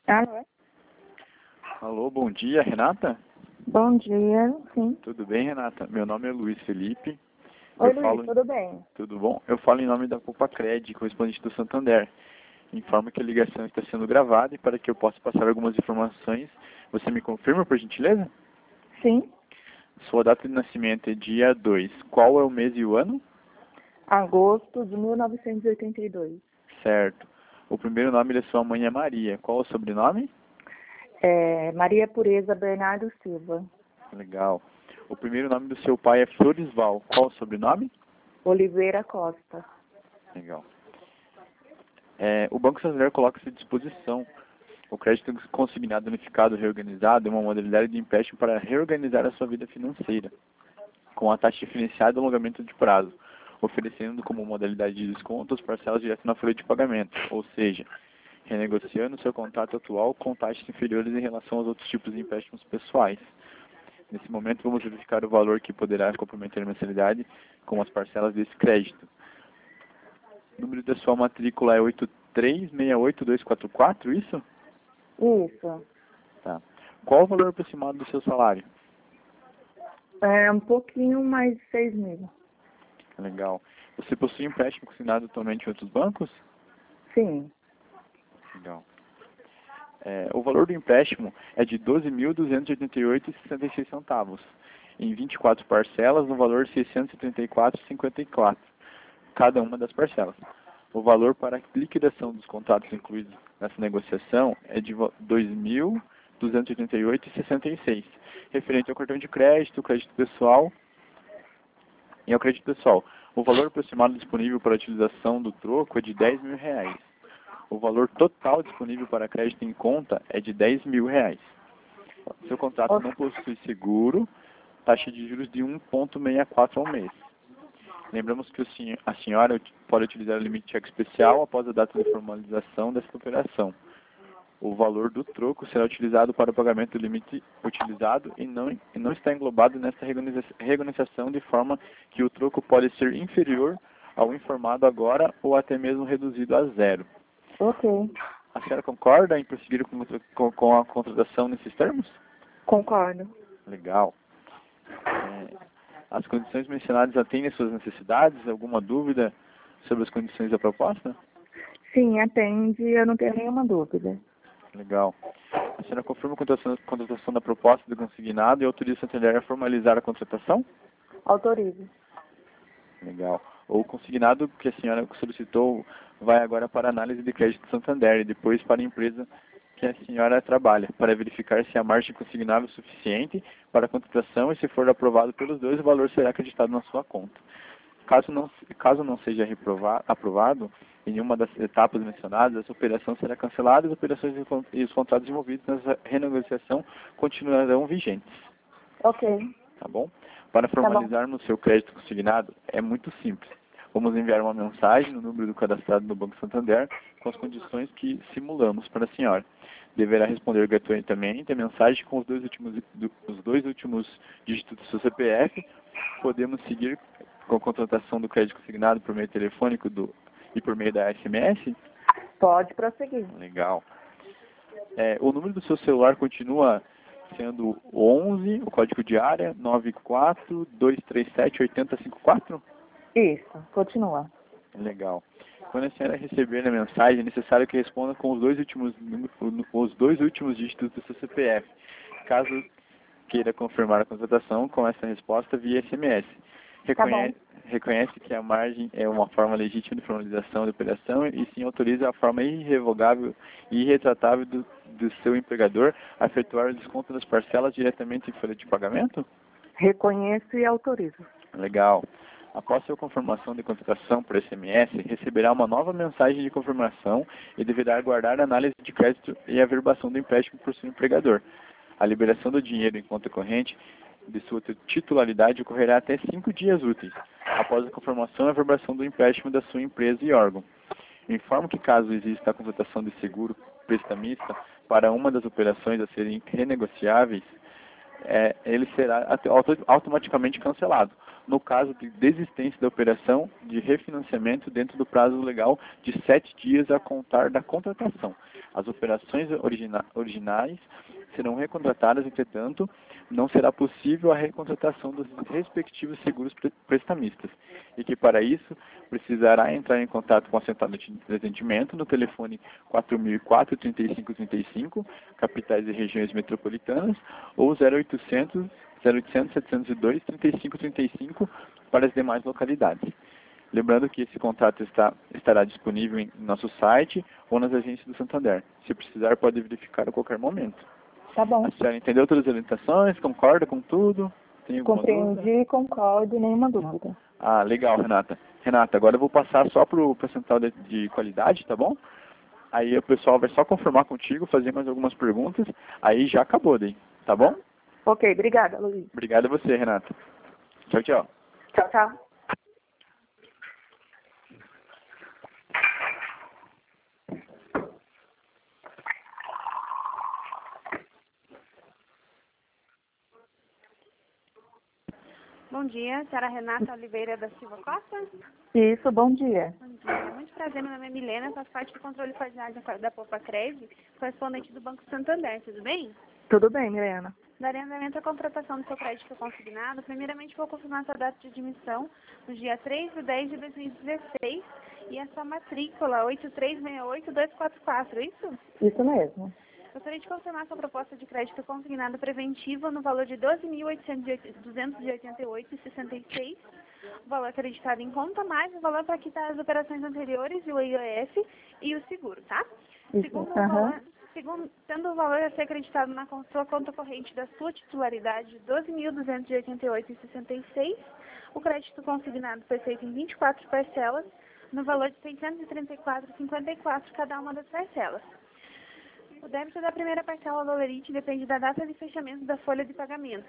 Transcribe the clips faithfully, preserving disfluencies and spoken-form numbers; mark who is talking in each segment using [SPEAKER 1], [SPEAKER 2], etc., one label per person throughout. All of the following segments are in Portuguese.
[SPEAKER 1] Alô?
[SPEAKER 2] Alô, bom dia, Renata?
[SPEAKER 1] Bom dia, sim.
[SPEAKER 2] Tudo bem, Renata? Meu nome é Luiz Felipe.
[SPEAKER 1] Oi,
[SPEAKER 2] Eu
[SPEAKER 1] Luiz,
[SPEAKER 2] falo...
[SPEAKER 1] tudo bem?
[SPEAKER 2] Tudo bom? Eu falo em nome da Copacred, correspondente do Santander. Informo que a ligação está sendo gravada e para que eu possa passar algumas informações, você me confirma, por gentileza?
[SPEAKER 1] Sim.
[SPEAKER 2] Sua data de nascimento é dia dois. Qual é o mês e o ano?
[SPEAKER 1] Agosto de mil novecentos e oitenta e dois.
[SPEAKER 2] Certo. O primeiro nome da sua mãe é Maria. Qual é o sobrenome?
[SPEAKER 1] É, Maria Pureza Bernardo Silva.
[SPEAKER 2] Legal. O primeiro nome do seu pai é Florisval. Qual é o sobrenome?
[SPEAKER 1] Oliveira Costa.
[SPEAKER 2] Legal. É, o Banco Santander coloca-se à disposição. O crédito consignado unificado reorganizado é uma modalidade de empréstimo para reorganizar a sua vida financeira, com a taxa diferenciada e alongamento de prazo, oferecendo como modalidade de desconto as parcelas direto na folha de pagamento, ou seja, renegociando seu contrato atual com taxas inferiores em relação aos outros tipos de empréstimos pessoais. Nesse momento, vamos verificar o valor que poderá comprometer a mensalidade com as parcelas desse crédito. O número da sua matrícula é oito três seis oito dois quatro quatro, isso?
[SPEAKER 1] Isso.
[SPEAKER 2] Tá. Qual o valor aproximado do seu salário?
[SPEAKER 1] É um pouquinho mais de seis mil.
[SPEAKER 2] Legal. Você possui empréstimo consignado atualmente em outros bancos?
[SPEAKER 1] Sim.
[SPEAKER 2] Legal. É, o valor do empréstimo é de doze mil duzentos e oitenta e oito reais e sessenta e seis centavos, em vinte e quatro parcelas, no valor seiscentos e trinta e quatro reais e cinquenta e quatro centavos, cada uma das parcelas. O valor para a liquidação dos contratos incluídos nessa negociação é de dois mil duzentos e oitenta e oito reais e sessenta e seis centavos, referente ao cartão de crédito, crédito pessoal e ao crédito pessoal. O valor aproximado disponível para a utilização do troco é de dez mil reais. O valor total disponível para crédito em conta é de dez mil reais. Seu contrato não possui seguro, taxa de juros de um vírgula sessenta e quatro ao mês. Lembramos que a senhora pode utilizar o limite cheque especial após a data de formalização desta operação. O valor do troco será utilizado para o pagamento do limite utilizado e não, e não está englobado nesta renegociação, de forma que o troco pode ser inferior ao informado agora ou até mesmo reduzido a zero.
[SPEAKER 1] Ok.
[SPEAKER 2] A senhora concorda em prosseguir com, com, com a contratação nesses termos?
[SPEAKER 1] Concordo.
[SPEAKER 2] Legal. É, as condições mencionadas atendem às suas necessidades? Alguma dúvida sobre as condições da proposta?
[SPEAKER 1] Sim, atende, eu não tenho nenhuma dúvida.
[SPEAKER 2] Legal. A senhora confirma a contratação, contratação da proposta do consignado e autoriza o Santander a formalizar a contratação?
[SPEAKER 1] Autorizo.
[SPEAKER 2] Legal. O consignado que a senhora solicitou vai agora para a análise de crédito do Santander e depois para a empresa que a senhora trabalha, para verificar se a margem consignável é suficiente para a contratação e, se for aprovado pelos dois, o valor será acreditado na sua conta. Caso não, caso não seja reprovar, aprovado em nenhuma das etapas mencionadas, essa operação será cancelada e as operações e os contratos envolvidos nessa renegociação continuarão vigentes.
[SPEAKER 1] Ok.
[SPEAKER 2] Tá bom? Para formalizarmos seu crédito consignado, é muito simples. Vamos enviar uma mensagem no número do cadastrado no Banco Santander com as condições que simulamos para a senhora. Deverá responder gratuitamente a mensagem com os dois últimos, os dois últimos dígitos do seu C P F. Podemos seguir com a contratação do crédito consignado por meio telefônico do, e por meio da S M S?
[SPEAKER 1] Pode prosseguir.
[SPEAKER 2] Legal. É, o número do seu celular continua sendo onze, o código de área, nove quatro dois três sete oito zero cinco quatro?
[SPEAKER 1] Isso, continua.
[SPEAKER 2] Legal. Quando a senhora receber a mensagem, é necessário que responda com os dois últimos, os dois últimos dígitos do seu C P F. Caso queira confirmar a contratação com essa resposta via S M S. Reconhece,
[SPEAKER 1] tá
[SPEAKER 2] reconhece que a margem é uma forma legítima de formalização da operação e sim autoriza a forma irrevogável e irretratável do, do seu empregador a efetuar o desconto das parcelas diretamente em folha de pagamento?
[SPEAKER 1] Reconheço e autorizo.
[SPEAKER 2] Legal. Após sua confirmação de contratação por S M S, receberá uma nova mensagem de confirmação e deverá aguardar a análise de crédito e a averbação do empréstimo por seu empregador. A liberação do dinheiro em conta corrente de sua titularidade ocorrerá até cinco dias úteis, após a confirmação e averbação do empréstimo da sua empresa e órgão. Informo que, caso exista a contratação de seguro prestamista para uma das operações a serem renegociáveis, é, ele será automaticamente cancelado, no caso de desistência da operação de refinanciamento dentro do prazo legal de sete dias a contar da contratação. As operações origina originais serão recontratadas, entretanto, não será possível a recontratação dos respectivos seguros pre prestamistas, e que para isso precisará entrar em contato com a central de atendimento no telefone quatro mil e quatro, trinta e cinco trinta e cinco, capitais e regiões metropolitanas, ou zero oitocentos, setecentos e dois, trinta e cinco trinta e cinco para as demais localidades. Lembrando que esse contrato está, estará disponível em nosso site ou nas agências do Santander. Se precisar, pode verificar a qualquer momento.
[SPEAKER 1] Tá bom.
[SPEAKER 2] A senhora entendeu todas as orientações? Concorda com tudo? Tem alguma
[SPEAKER 1] Compreendi,
[SPEAKER 2] dúvida?
[SPEAKER 1] concordo, nenhuma dúvida.
[SPEAKER 2] Ah, legal, Renata. Renata, agora eu vou passar só para o central de, de qualidade, tá bom? Aí o pessoal vai só confirmar contigo, fazer mais algumas perguntas, aí já acabou daí, tá bom?
[SPEAKER 1] Ok, obrigada, Luiz.
[SPEAKER 2] Obrigado a você, Renata. Tchau, tchau.
[SPEAKER 1] Tchau, tchau.
[SPEAKER 3] Bom dia, senhora Renata Oliveira da Silva Costa.
[SPEAKER 1] Isso, bom dia.
[SPEAKER 3] Bom dia, muito prazer, meu nome é Milena, faço parte do controle de qualidade da Poupa Cred, correspondente do Banco Santander, tudo bem?
[SPEAKER 1] Tudo bem, Milena?
[SPEAKER 3] Darei andamento à contratação do seu crédito consignado. Primeiramente, vou confirmar sua data de admissão no dia três de dez de dois mil e dezesseis e a sua matrícula oito três seis oito dois quatro quatro, isso?
[SPEAKER 1] Isso mesmo.
[SPEAKER 3] Gostaria de confirmar sua proposta de crédito consignado preventivo no valor de doze mil duzentos e oitenta e oito reais e sessenta e seis centavos, o valor acreditado em conta, mais o valor para quitar as operações anteriores e o I O F e o seguro, tá?
[SPEAKER 1] Isso.
[SPEAKER 3] Segundo o
[SPEAKER 1] Aham.
[SPEAKER 3] valor, segundo, tendo o valor a ser acreditado na con- sua conta corrente da sua titularidade de doze mil duzentos e oitenta e oito reais e sessenta e seis centavos, o crédito consignado foi feito em vinte e quatro parcelas, no valor de seiscentos e trinta e quatro reais e cinquenta e quatro centavos cada uma das parcelas. O débito da primeira parcela do Olerite depende da data de fechamento da folha de pagamento.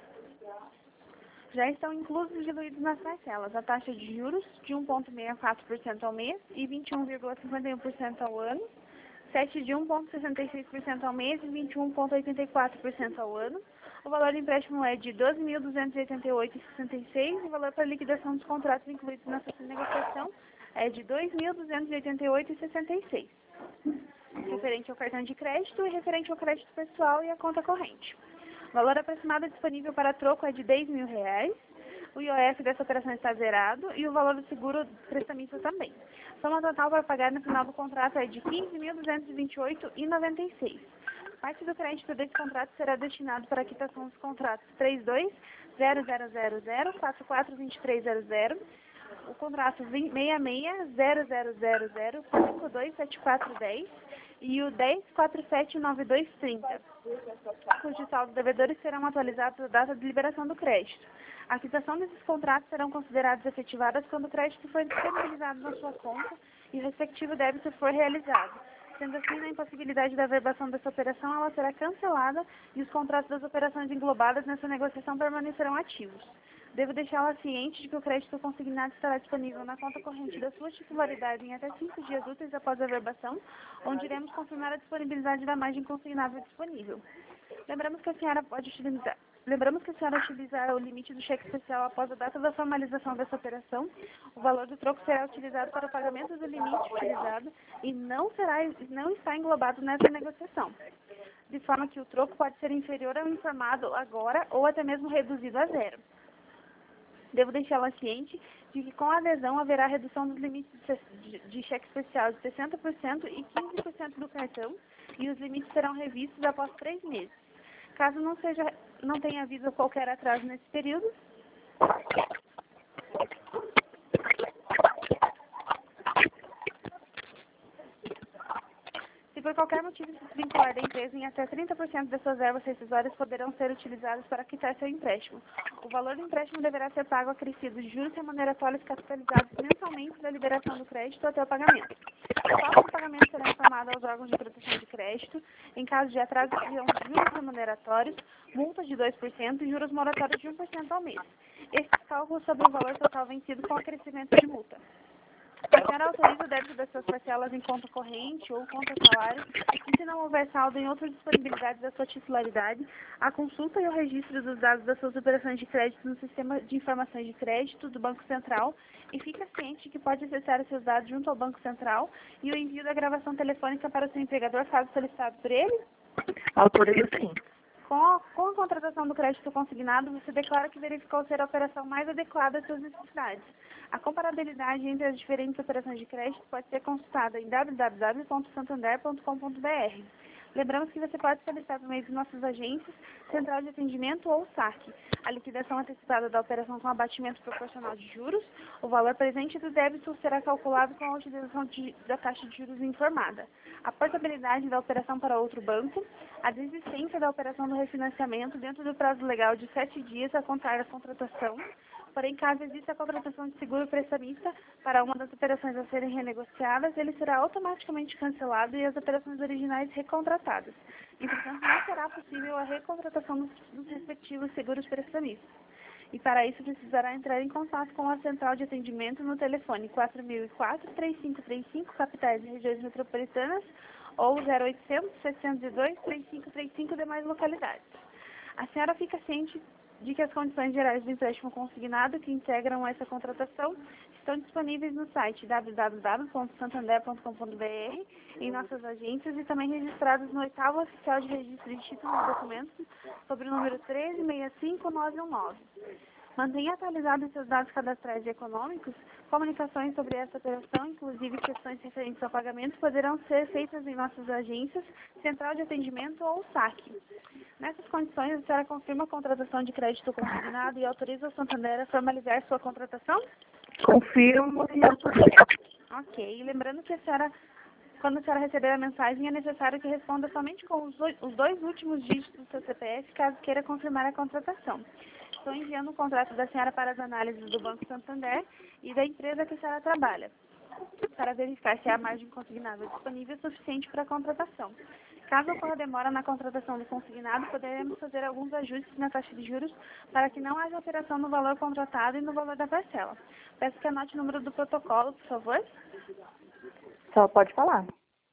[SPEAKER 3] Já estão inclusos e diluídos nas parcelas a taxa de juros de um vírgula sessenta e quatro por cento ao mês e vinte e um vírgula cinquenta e um por cento ao ano, sete de um vírgula sessenta e seis por cento ao mês e vinte e um vírgula oitenta e quatro por cento ao ano. O valor do empréstimo é de doze mil duzentos e oitenta e oito reais e sessenta e seis centavos e o valor para liquidação dos contratos incluídos nessa negociação é de dois mil duzentos e oitenta e oito reais e sessenta e seis centavos. Referente ao cartão de crédito e referente ao crédito pessoal e à conta corrente. O valor aproximado disponível para troco é de dez mil reais, o I O F dessa operação está zerado e o valor do seguro prestamista também. Soma total para pagar no final do contrato é de quinze mil duzentos e vinte e oito reais e noventa e seis centavos. Parte do crédito desse contrato será destinado para a quitação dos contratos três dois zero zero zero zero quatro quatro dois três zero zero, o contrato seis seis zero zero zero zero cinco dois sete quatro um zero e o dez quatro sete nove dois trinta, cujos saldos devedores serão atualizados à data de liberação do crédito. A quitação desses contratos serão consideradas efetivadas quando o crédito for disponibilizado na sua conta e o respectivo débito for realizado. Sendo assim, na impossibilidade da averbação dessa operação, ela será cancelada e os contratos das operações englobadas nessa negociação permanecerão ativos. Devo deixá-la ciente de que o crédito consignado estará disponível na conta corrente da sua titularidade em até cinco dias úteis após a averbação, onde iremos confirmar a disponibilidade da margem consignável disponível. Lembramos que a senhora pode utilizar, lembramos que a senhora utilizar o limite do cheque especial após a data da formalização dessa operação. O valor do troco será utilizado para o pagamento do limite utilizado e não será, não está englobado nessa negociação, de forma que o troco pode ser inferior ao informado agora ou até mesmo reduzido a zero. Devo deixá-la ciente de que com a adesão haverá redução dos limites de, de cheque especial de sessenta por cento e quinze por cento do cartão e os limites serão revistos após três meses. Caso não, seja, não tenha havido qualquer atraso nesse período, se por qualquer motivo se desvincular da empresa, em até trinta por cento das suas verbas rescisórias poderão ser utilizadas para quitar seu empréstimo. O valor do empréstimo deverá ser pago acrescido de juros remuneratórios capitalizados mensalmente da liberação do crédito até o pagamento. O falta do pagamento será informado aos órgãos de proteção de crédito. Em caso de atraso, serão juros remuneratórios, multa de dois por cento e juros moratórios de um por cento ao mês. Esses cálculos sobre o valor total vencido com acrescimento de multa. A senhora autoriza o débito das suas parcelas em conta corrente ou conta salário e, se não houver saldo em outras disponibilidades da sua titularidade, a consulta e o registro dos dados das suas operações de crédito no Sistema de Informações de Crédito do Banco Central e fica ciente que pode acessar os seus dados junto ao Banco Central e o envio da gravação telefônica para o seu empregador, caso solicitado por ele?
[SPEAKER 1] Autorizo sim.
[SPEAKER 3] Com a, com a contratação do crédito consignado, você declara que verificou ser a operação mais adequada às suas necessidades. A comparabilidade entre as diferentes operações de crédito pode ser consultada em w w w ponto santander ponto com ponto b r. Lembramos que você pode solicitar por meio de nossas agências, central de atendimento ou saque, a liquidação antecipada da operação com abatimento proporcional de juros. O valor presente do débito será calculado com a utilização de, da taxa de juros informada. A portabilidade da operação para outro banco, a desistência da operação do refinanciamento dentro do prazo legal de sete dias a contar da contratação. Porém, caso exista a contratação de seguro prestamista para uma das operações a serem renegociadas, ele será automaticamente cancelado e as operações originais recontratadas. Entretanto, não será possível a recontratação dos, dos respectivos seguros prestamistas. E para isso precisará entrar em contato com a central de atendimento no telefone quatro mil e quatro, três cinco três cinco, capitais e regiões metropolitanas, ou zero oitocentos, seiscentos e dois, três cinco três cinco, demais localidades. A senhora fica ciente de que as condições gerais do empréstimo consignado que integram essa contratação estão disponíveis no site w w w ponto santander ponto com ponto b r, em nossas agências e também registrados no oitavo Oficial de Registro de Títulos e Documentos, sobre o número treze seis cinco nove um nove. Mantenha atualizados seus dados cadastrais e econômicos. Comunicações sobre essa operação, inclusive questões referentes ao pagamento, poderão ser feitas em nossas agências, central de atendimento ou saque. Nessas condições, a senhora confirma a contratação de crédito consignado e autoriza o Santander a formalizar sua contratação?
[SPEAKER 1] Confirmo e autorizo.
[SPEAKER 3] Ok. E lembrando que a senhora, quando a senhora receber a mensagem, é necessário que responda somente com os dois, os dois últimos dígitos do seu C P F, caso queira confirmar a contratação. Estou enviando o contrato da senhora para as análises do Banco Santander e da empresa que a senhora trabalha, para verificar se a margem consignada disponível é suficiente para a contratação. Caso ocorra demora na contratação do consignado, poderemos fazer alguns ajustes na taxa de juros para que não haja alteração no valor contratado e no valor da parcela. Peço que anote o número do protocolo, por favor.
[SPEAKER 1] Só pode falar.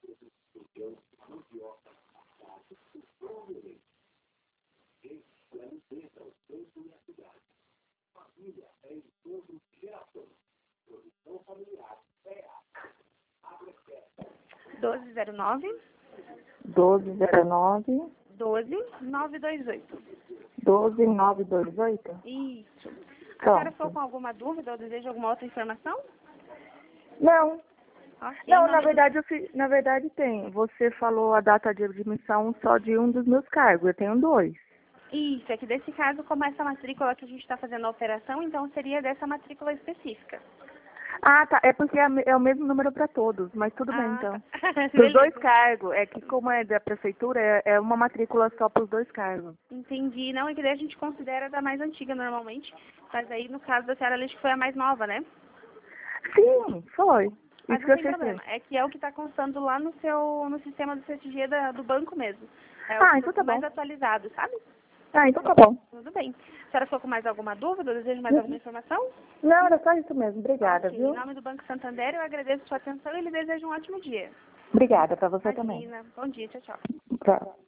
[SPEAKER 3] doze zero nove,
[SPEAKER 1] doze zero nove,
[SPEAKER 3] doze nove dois oito.
[SPEAKER 1] doze nove dois oito?
[SPEAKER 3] Isso. A
[SPEAKER 1] Pronto.
[SPEAKER 3] senhora ficou com alguma dúvida ou deseja alguma outra informação?
[SPEAKER 1] Não.
[SPEAKER 3] Ok,
[SPEAKER 1] Não,
[SPEAKER 3] em
[SPEAKER 1] na
[SPEAKER 3] nome
[SPEAKER 1] verdade, eu fi- na verdade tem. Você falou a data de admissão só de um dos meus cargos. Eu tenho dois.
[SPEAKER 3] do... Isso, é que desse caso, como essa matrícula que a gente está fazendo a operação, então seria dessa matrícula específica.
[SPEAKER 1] Ah, tá. É porque é, me- é o mesmo número para todos, mas tudo bem,
[SPEAKER 3] Ah,
[SPEAKER 1] então.
[SPEAKER 3] tá.
[SPEAKER 1] Para os dois
[SPEAKER 3] Beleza.
[SPEAKER 1] cargos. É que como é da prefeitura, é, é uma matrícula só para os dois cargos.
[SPEAKER 3] Entendi. Não, é que daí a gente considera da mais antiga normalmente, mas aí no caso da senhora Alice foi a mais nova, né?
[SPEAKER 1] Sim, foi.
[SPEAKER 3] Mas
[SPEAKER 1] Isso
[SPEAKER 3] não
[SPEAKER 1] que
[SPEAKER 3] tem
[SPEAKER 1] eu achei.
[SPEAKER 3] problema, é que é o que está constando lá no seu, no sistema do C T G da, do banco mesmo. É
[SPEAKER 1] Ah,
[SPEAKER 3] o
[SPEAKER 1] então tá
[SPEAKER 3] mais
[SPEAKER 1] bom.
[SPEAKER 3] atualizado, sabe?
[SPEAKER 1] Ah, então tá bom.
[SPEAKER 3] Tudo bem. A senhora ficou com mais alguma dúvida? Deseja mais alguma informação?
[SPEAKER 1] Não, era só isso mesmo. Obrigada,
[SPEAKER 3] Ok.
[SPEAKER 1] viu?
[SPEAKER 3] Em nome do Banco Santander, eu agradeço a sua atenção e lhe desejo um ótimo dia.
[SPEAKER 1] Obrigada para você também.
[SPEAKER 3] Imagina. Bom dia. Tchau, tchau.
[SPEAKER 1] Tchau.